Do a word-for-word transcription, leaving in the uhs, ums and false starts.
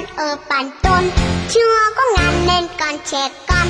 ở bản tôn chưa có ngàn nên còn trẻ con